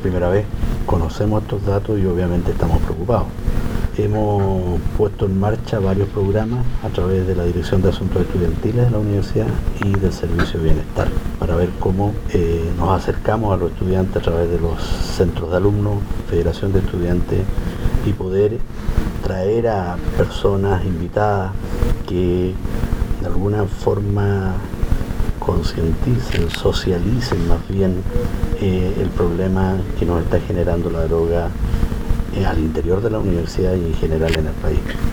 primera vez conocemos estos datos y obviamente estamos preocupados. Hemos puesto en marcha varios programas a través de la Dirección de Asuntos Estudiantiles de la Universidad y del Servicio de Bienestar para ver cómo nos acercamos a los estudiantes a través de los centros de alumnos, Federación de Estudiantes, y poder traer a personas invitadas que de alguna forma concienticen, socialicen más bien el problema que nos está generando la droga al interior de la universidad y en general en el país.